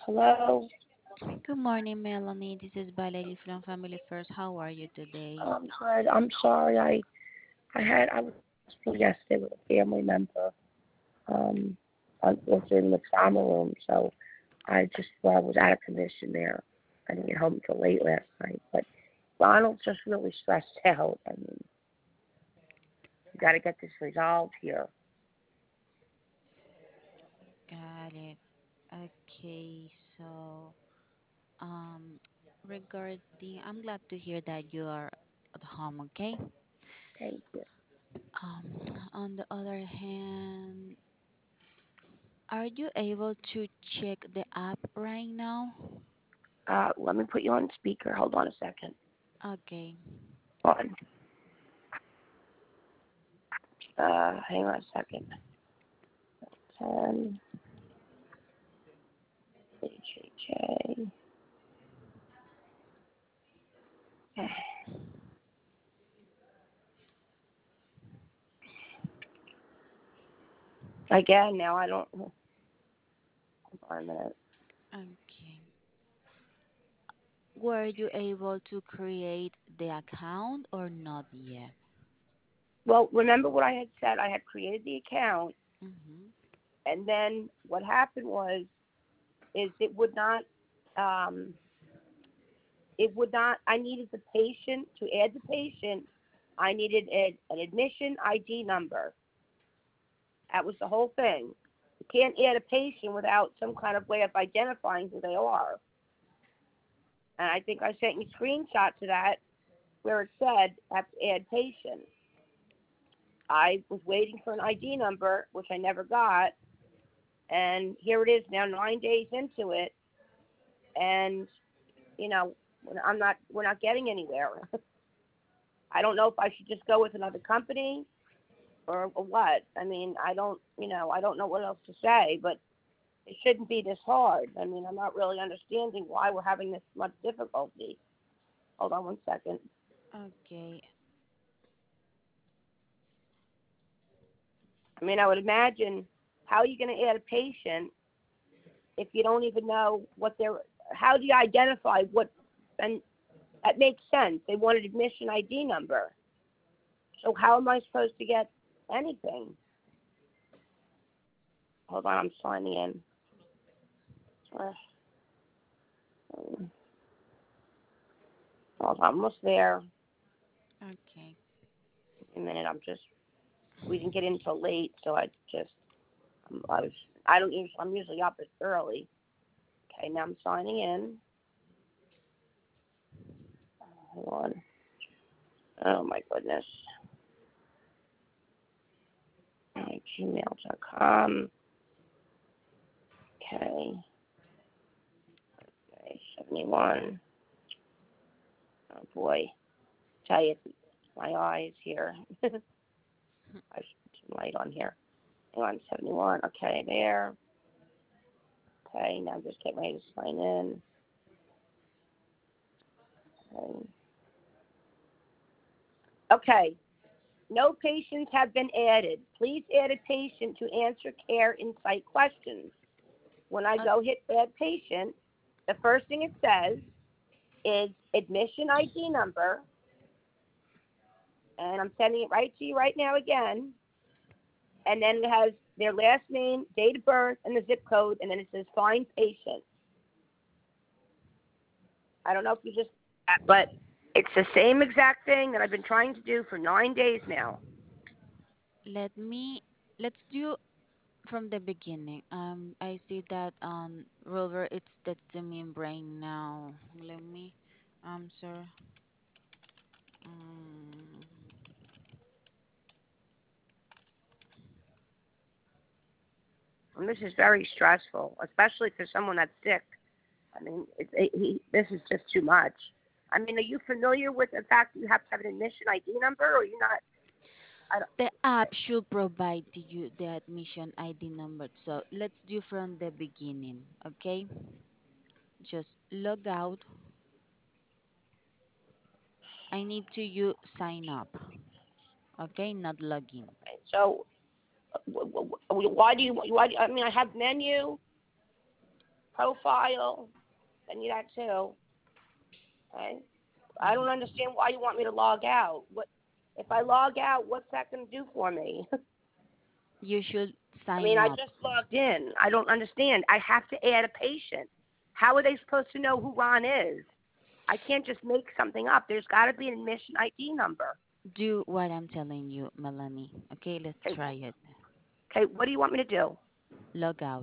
Hello. Good morning, Melanie. This is Valerie from Family First. How are you today? I'm tired. I'm sorry. I was in the hospital yesterday with a family member. Um, unfortunately in the trauma room, so I was out of commission there. I didn't get home until late last night. But Ronald's just really stressed out. I mean, we got to get this resolved here. Got it. Okay, so um, regarding, I'm glad to hear that you are at home. Okay. Thank you. On the other hand, are you able to check the app right now? Let me put you on speaker. Hold on a second. Okay. On. Hang on a second. 10 HHA. Again, now I don't. Hold on a minute. Okay. Were you able to create the account or not yet? Well, remember what I had said? I had created the account, Mm-hmm. and then what happened was, is um, it would not. I needed the patient to add the patient. I needed an admission ID number. That was the whole thing. You can't add a patient without some kind of way of identifying who they are. And I think I sent you a screenshot to that where it said have to add patient. I was waiting for an ID number, which I never got, and here it is now 9 days into it, and you know we're not getting anywhere. I don't know if I should just go with another company or what. I mean, I don't know what else to say, but it shouldn't be this hard. I mean, I'm not really understanding why we're having this much difficulty. Hold on one second. Okay. I mean, I would imagine, how are you going to add a patient if you don't even know what they're? How do you identify what? And that makes sense. They want an admission ID number. So how am I supposed to get anything? Hold on, I'm signing in. Uh, Hold on, I'm almost there. Okay. A minute, we didn't get in until late, so I was, I don't usually, I'm usually up early. Okay, now I'm signing in. Hold on. Oh my goodness. Gmail.com. Okay. Okay, 71. Oh boy. Tell you, my eyes here. I should put some light on here. Hang on, 71. Okay, there. Okay, now I'm just getting ready to sign in. Okay. Okay. No patients have been added. Please add a patient to answer care insight questions. When I go hit add patient, the first thing it says is admission ID number, and I'm sending it right to you right now again. And then it has their last name, date of birth, and the zip code, and then it says find patient. I don't know if you just, but it's the same exact thing that I've been trying to do for 9 days now. Let me let's do from the beginning. I see that Rover it's texting me brain now. Let me answer. Um, And this is very stressful, especially for someone that's sick. I mean, this is just too much. I mean, are you familiar with the fact that you have to have an admission ID number, or are you not? I don't, the app should provide to you the admission ID number. So let's do from the beginning, okay? Just log out. I need to you sign up, okay? Not login. so, why do you? I mean, I have menu. profile. Send you that too. Okay. I don't Mhm. understand why you want me to log out. What if I log out? What's that going to do for me? You should I mean, sign I up. just logged in. I don't understand. I have to add a patient. How are they supposed to know who Ron is? I can't just make something up. There's got to be an admission ID number. Do what I'm telling you, Melanie. Okay, let's Okay, try it. okay, what do you want me to do? Log out.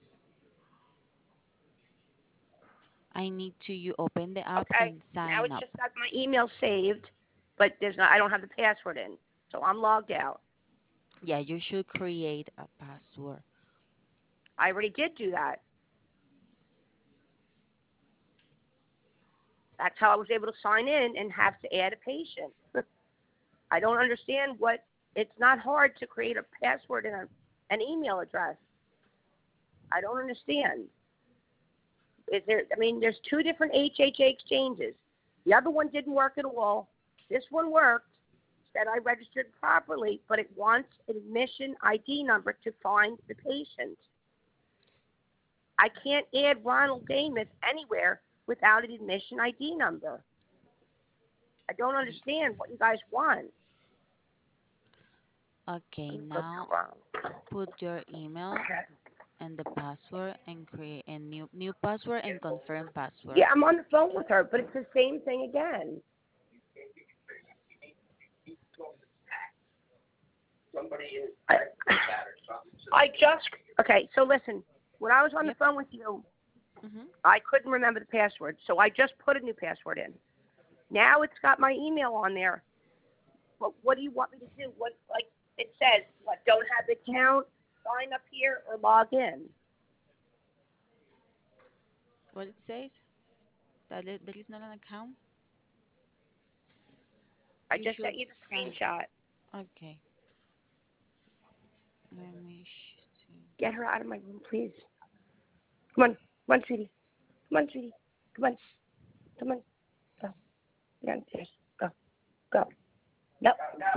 I need to you open the app Okay, and now sign it's up. just got my email saved, but there's not. I don't have the password in, so I'm logged out. Yeah, you should create a password. I already did do that. That's how I was able to sign in and have to add a patient. I don't understand what. It's not hard to create a password and an email address. I don't understand. Is there? I mean, there's two different HHA exchanges. The other one didn't work at all. This one worked. Said I registered properly, but it wants an admission ID number to find the patient. I can't add Ronald Damus anywhere without an admission ID number. I don't Y- understand what you guys want. Okay, Let me go now to Ronald. put your email Okay. and the password and create a new password and confirm password. Yeah, I'm on the phone with her, but it's the same thing again. I, I just okay. So listen, when I was on the Yep. phone with you, Mhm. I couldn't remember the password, so I just put a new password in. Now it's got my email on there. But what do you want me to do? What like it says? What don't have the account? Sign up here or log in. What it says? There is not an account. I You just should sent you the sign. screenshot. Okay. Let me see. Get her out of my room, please. Come on, sweetie. Come on, sweetie. Come on, come on. Go. Get downstairs. Go, go. No.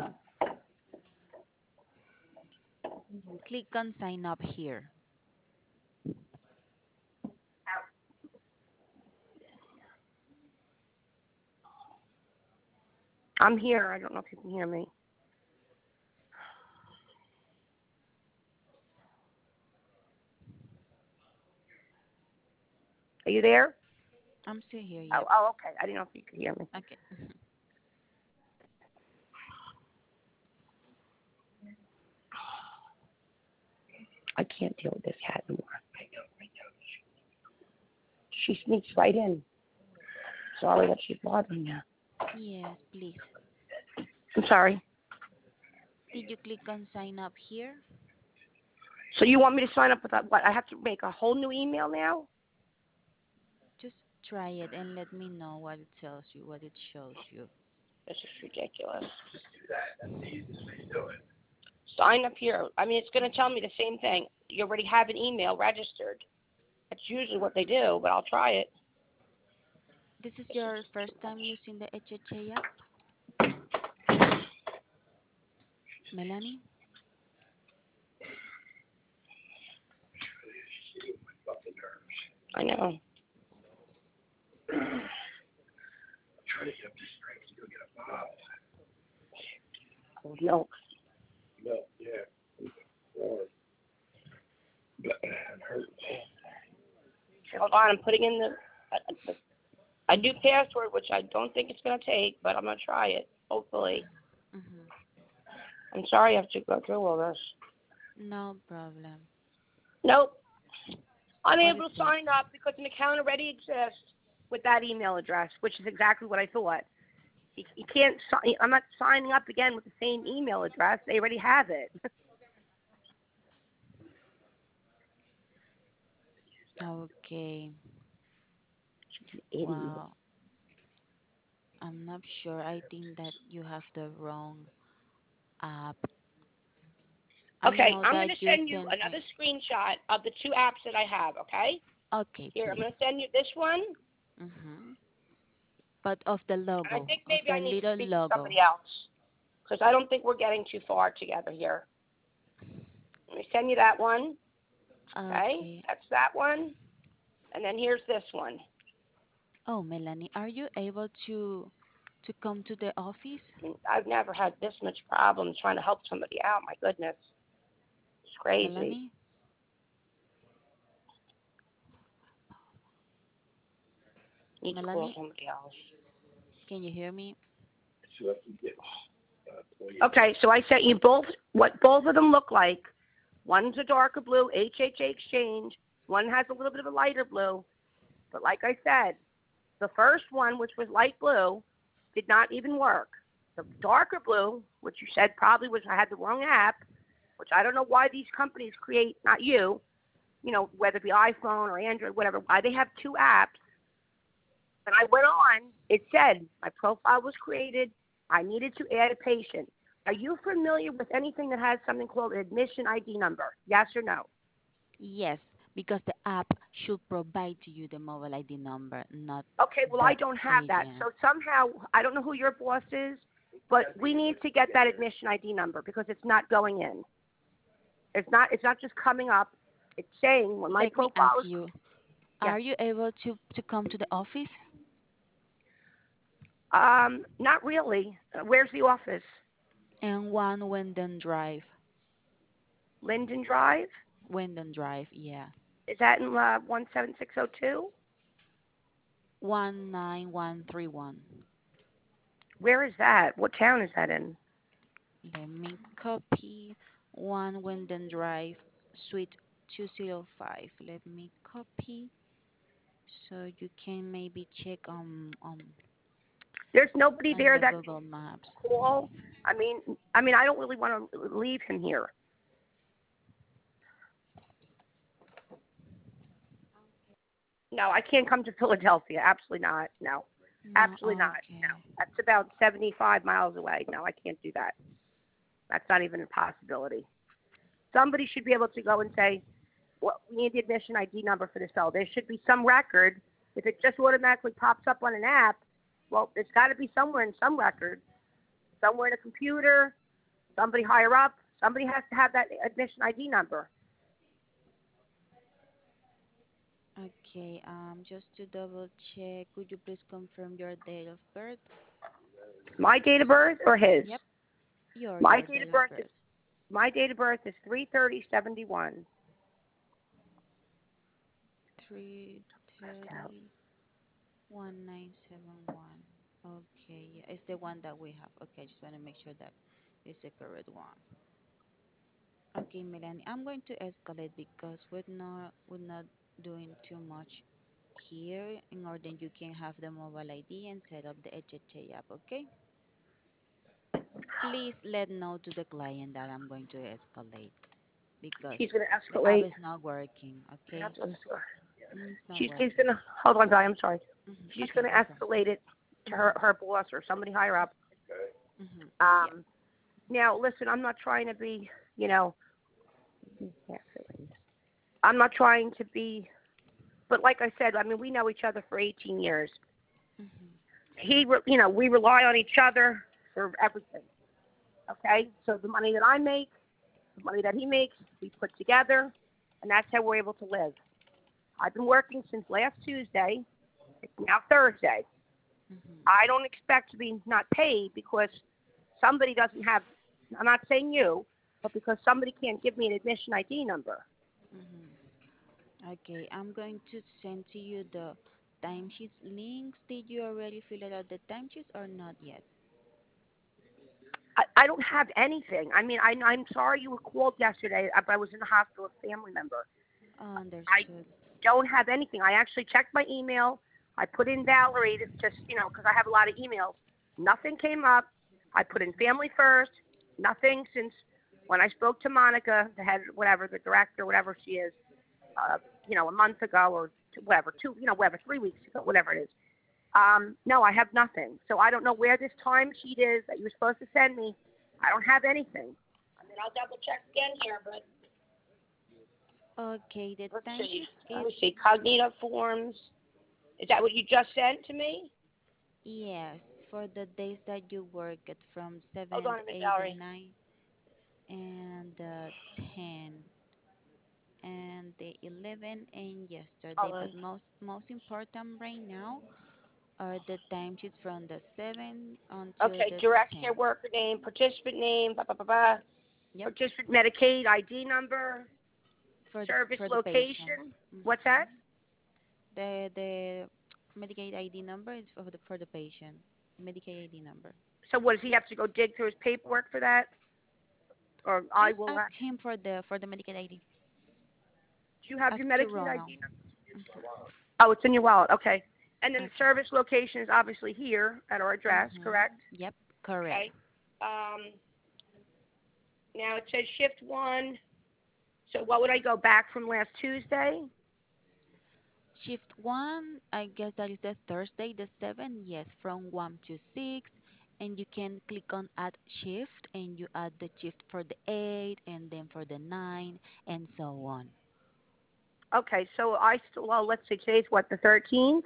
Click on sign up here. I'm here. I don't know if you can hear me. Are you there? I'm still here. Oh, Yep. oh, okay. I didn't know if you could hear me. Okay. I can't deal with this cat anymore. She sneaks right in. Sorry that she's bothering you. Yes, please. I'm sorry. Did you click on sign up here? So you want me to sign up with that? What? I have to make a whole new email now? Just try it and let me know what it tells you, what it shows you. This is ridiculous. Sign up here. I mean, it's going to tell me the same thing. You already have an email registered. That's usually what they do, but I'll try it. This is your first time using the HHA app, Melanie? I know. Oh, no. Hold on. I'm putting in a new password, which I don't think it's going to take, but I'm going to try it. Hopefully. Mm-hmm. I'm sorry I have to go through all this. No problem. Nope. What it Unable to says? sign up because an account already exists with that email address, which is exactly what I thought. You can't. I'm not signing up again with the same email address. They already have it. Okay. She's an idiot. Wow. I'm not sure. I think that you have the wrong app. I Okay, know I'm going that to you send you sent another me. screenshot of the two apps that I have. Okay. Okay, Here, I'm please. going to send you this one, Mm-hmm. But of the and I logo, think of maybe the I need to little speak to logo. somebody else because I don't think we're getting too far together here. Let me send you that one. Okay, Okay. that's that one. And then here's this one. Oh, Melanie, are you able to come to the office? I mean, I've never had this much problem trying to help somebody out. My goodness, it's crazy. Melanie, Need to call Melanie, somebody else. can you hear me? Okay, so I sent you both what both of them look like. One's a darker blue, HHA Exchange. One has a little bit of a lighter blue. But like I said, the first one, which was light blue, did not even work. The darker blue, which you said probably was I had the wrong app, which I don't know why these companies create, not you, whether it be iPhone or Android, whatever, why they have two apps. When I went on, it said my profile was created. I needed to add a patient. Are you familiar with anything that has something called an admission ID number? Yes or no? Yes, because the app should provide to you the mobile ID number, not Okay, well, I the don't have that. agent. So somehow, I don't know who your boss is, but we need to get that admission ID number because it's not going in. It's not just coming up. It's saying when my Let me ask profile is, you, yes. are you able to come to the office? Not really. Where's the office? And one Wyndham Drive. Linden Drive? Wyndham Drive, yeah. Is that in 17602? 19131. Where is that? What town is that in? Let me copy one Wyndham Drive, Suite 205. Let me copy so you can maybe check There's nobody on there the that Google Maps. can call. I mean, I don't really want to leave him here. No, I can't come to Philadelphia. Absolutely not. No, No, absolutely not. No, okay. that's about 75 miles away. No, I can't do that. That's not even a possibility. Somebody should be able to go and say, well, we need the admission ID number for this fellow. There should be some record. If it just automatically pops up on an app, well, it's got to be somewhere in some record, somewhere in a computer, somebody higher up. Somebody has to have that admission ID number. Okay, just to double check, could you please confirm your date of birth? My date of birth or his? Yep, My your date date of of birth is birth. my date of birth is 3/30/71. 3301971. Okay, yeah, it's the one that we have. Okay, I just want to make sure that it's the correct one. Okay, Melanie, I'm going to escalate because we're not doing too much here in order you can have the mobile ID and set up the HHA app, okay? Please let know to the client that I'm going to escalate because She's going to the app escalate. is not working, okay? It's not She's working. going to hold on, Di. I'm sorry. She's Okay, going to no problem. escalate it to Mhm. her boss or somebody higher up. Mhm. Yeah. Um, Now, listen, I'm not trying to be, I'm not trying to be, but like I said, I mean, we know each other for 18 years. Mhm. We rely on each other for everything. Okay, so the money that I make, the money that he makes, we put together, and that's how we're able to live. I've been working since last Tuesday. It's now Thursday. Mhm. I don't expect to be not paid because somebody doesn't have. I'm not saying you, but because somebody can't give me an admission ID number. Mhm. Okay, I'm going to send to you the timesheets links. Did you already fill out the timesheets or not yet? I don't have anything. I mean, I'm sorry you were called yesterday, but I was in the hospital with a family member. I Understood. don't have anything. I actually checked my email. I put in Valerie to just, because I have a lot of emails. Nothing came up. I put in Mhm. family first. Nothing since when I spoke to Monica, the head, whatever, the director, whatever she is, uh, a month ago or whatever, whatever, 3 weeks ago, whatever it is. No, I have nothing. So I don't know where this timesheet is that you were supposed to send me. I don't have anything. I mean, I'll double check again here, but Okay, the let's see. timesheets Let is me see. Cognito forms. Is that what you just sent to me? yes for the days that you work at from Hold 7th, on a minute, 8th, Valerie. and 9th, and the 10th, and the 7 and yesterday, Oh, but most important right now are the timesheets from the 7 until okay, the direct care 10. worker name, participant name, blah, blah, blah, blah. Yep, Participant Medicaid ID number, service for the patient. location. What's that? hmm the Medicaid ID number is for the patient. Medicaid ID number. So what, does he have to go dig through his paperwork for that? Or I Just will ask have, him for the Medicaid ID. do you have Ask your to Medicaid Ronald. ID number? hmm Oh, it's in your wallet, okay. And then the Okay. service location is obviously here at our address, correct? Yep. Correct. Okay. Um, now it says shift one. So what would I go back from last Tuesday? Shift one, I guess that is the Thursday, the 7th, yes, from 1 to 6. And you can click on add shift and you add the shift for the 8 and then for the 9 and so on. Okay, so I still, well, let's see, today's what, the 13th?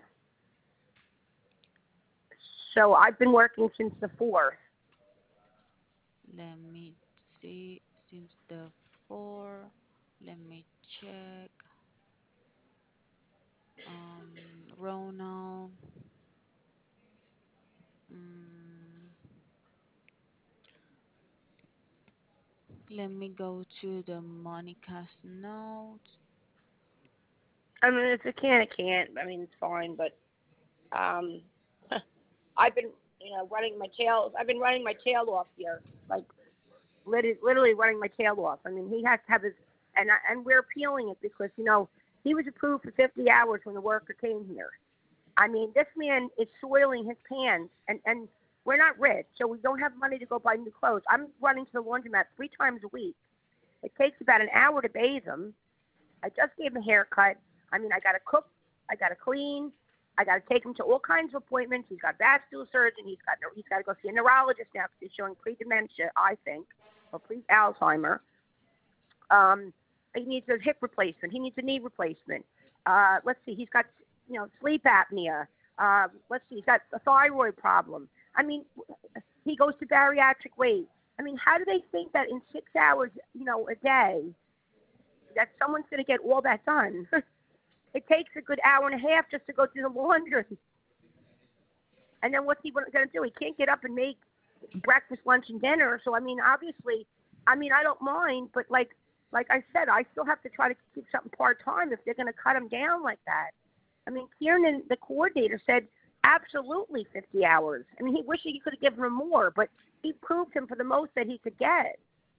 So I've been working since the 4th. Let me see, since the 4, let me check. Ronald, mm, let me go to the Monica's notes. I mean, if it can, it can't. I mean, it's fine, but um, I've been, running my tail. I've been running my tail off here, like literally running my tail off. I mean, he has to have his, and we're appealing it because he was approved for 50 hours when the worker came here. I mean, this man is soiling his pants, and we're not rich, so we don't have money to go buy new clothes. I'm running to the laundromat 3 times a week. It takes about an hour to bathe him. I just gave him a haircut. I mean, I got to cook, I got to clean, I got to take him to all kinds of appointments. He's got vascular surgeon. He's got to go see a neurologist now because he's showing pre-dementia, I think, or pre-Alzheimer. He needs a hip replacement. He needs a knee replacement. Let's see, he's got sleep apnea. Let's see, he's got a thyroid problem. I mean, he goes to bariatric weight. I mean, how do they think that in 6 hours, a day, that someone's going to get all that done? It takes a good hour and a half just to go do the laundry. And then what's he going to do? He can't get up and make breakfast, lunch, and dinner. So I mean, obviously, I mean, I don't mind, but like I said, I still have to try to keep something part time if they're going to cut him down like that. I mean, Kieran, the coordinator, said absolutely 50 hours. I mean, he wished he could have given him more, but he proved him for the most that he could get.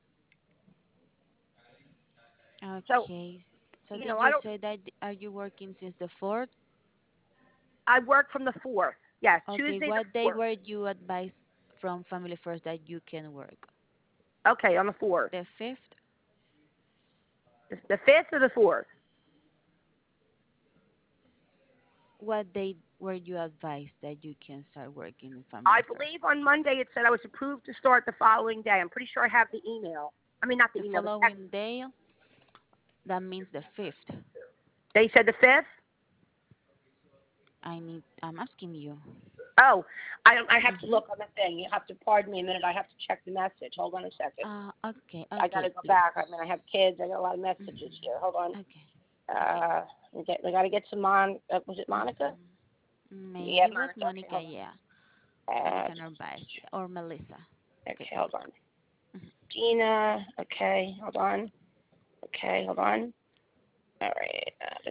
So Okay. So did I you don't. say that are you working since the 4th? I work from the 4th. Yes, Okay, Tuesday the what day 4th. were you advised from Family First that you can work? Okay, on the 4th. The 5th? The 5th or the 4th. What day were you advised that you can start working in I Family First? believe on Monday it said I was approved to start the following day. I'm pretty sure I have the email. I mean, not the The email, the text. following day, that means the 5th. They said the 5th? I'm asking you. Oh, I have to Mm-hmm. look on the thing. You have to pardon me a minute. I have to check the message. Hold on a second. Okay, I got okay, to go please. back. I mean, I have kids. I got a lot of messages Mm-hmm. here. Hold on. Okay, okay. Uh, we got to get some was it Monica? Yeah, Maybe was Monica. Okay, Monica, hold yeah. on. Monica Narvaez or Melissa. Okay, Take a hold look. on. Mhm. Gina. Okay, hold on. Okay, hold on. All right.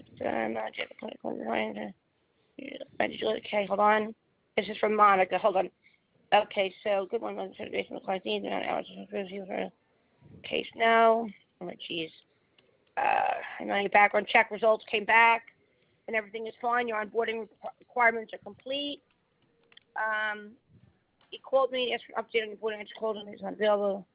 Okay, hold on. This is from Monica. Hold on. Okay, so good one. Based on the client's needs, amount of hours to improve you for case now. Oh, jeez. And then your background check results came back, and everything is fine. Your onboarding requirements are complete. Um, he called me, asked for an update on your onboarding. I just called him. He's not available.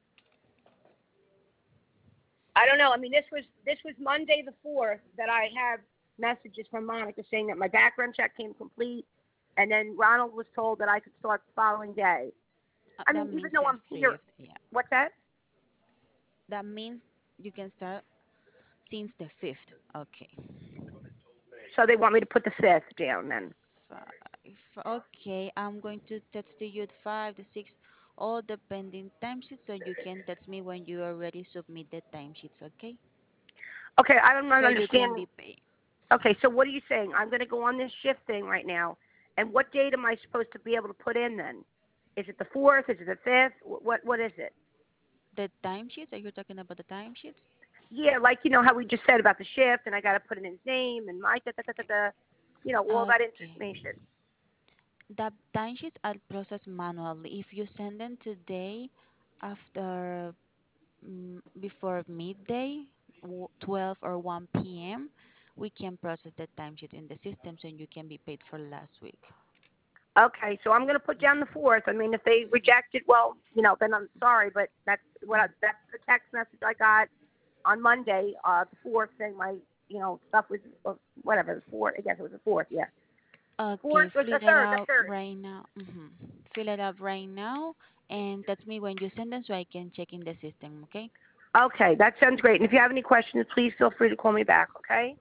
I don't know. I mean, this was Monday the 4th that I have messages from Monica saying that my background check came complete, and then Ronald was told that I could start the following day. I That mean, even means though the I'm here, 5th, yeah. what's that? That means you can start since the 5th. Okay. So they want me to put the 5th down then. 5. Okay, I'm going to text to you at 5, the 6, all the pending timesheets so you can text me when you already submit the timesheets, okay? Okay, I'm not so you can understanding. be paid. Okay, so what are you saying? I'm going to go on this shift thing right now, and what date am I supposed to be able to put in then? Is it the fourth? Is it the fifth? What is it? The timesheets? Are you talking about the timesheets? Yeah, like you know how we just said about the shift, and I got to put in his name and my da da da da da, all that Okay. information. The timesheets are processed manually. If you send them today after before midday, 12 or 1 p.m., we can process the timesheet in the system so you can be paid for last week. Okay, so I'm going to put down the fourth. I mean, if they reject it, well, then I'm sorry, but that's the text message I got on Monday, the fourth, saying my stuff was whatever the fourth. I guess it was the fourth. Yeah, fourth Okay, was fill the it third. The out third. right now. Fill it out right now, and that's me when you send them so I can check in the system, okay? Okay, that sounds great. And if you have any questions, please feel free to call me back. Okay.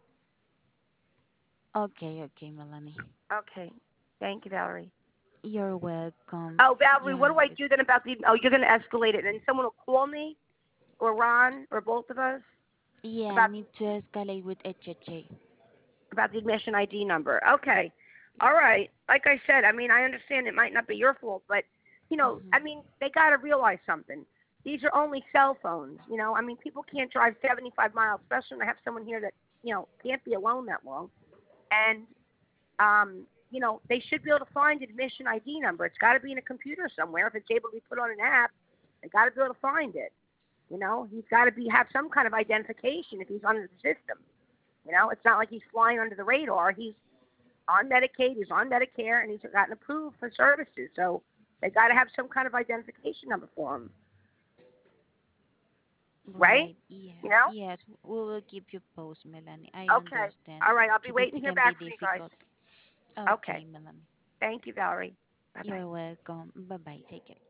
Okay, okay, Melanie. Okay. Thank you, Valerie. You're welcome. Oh, Valerie, You what have do I it. do then about the? Oh, you're going to escalate it, and someone will call me, or Ron, or both of us Yeah, I about need to escalate with HHA. the admission ID number. Okay. All right. Like I said, I mean, I understand it might not be your fault, but I mean, they got to realize something. These are only cell phones. I mean, people can't drive 75 miles, especially when I have someone here that can't be alone that long. And they should be able to find admission ID number. It's got to be in a computer somewhere. If it's able to be put on an app, they got to be able to find it. He's got to be have some kind of identification if he's under the system. It's not like he's flying under the radar. He's on Medicaid, he's on Medicare, and he's gotten approved for services. So they got to have some kind of identification number for him, right? Right, yes, You know? yes. We will keep you posted, Melanie. I Okay. understand. All right. I'll be This waiting to hear can be back from you guys. difficult. Okay. Okay, Melanie. Thank you, Valerie. Bye bye. You're welcome. Bye bye. Take care.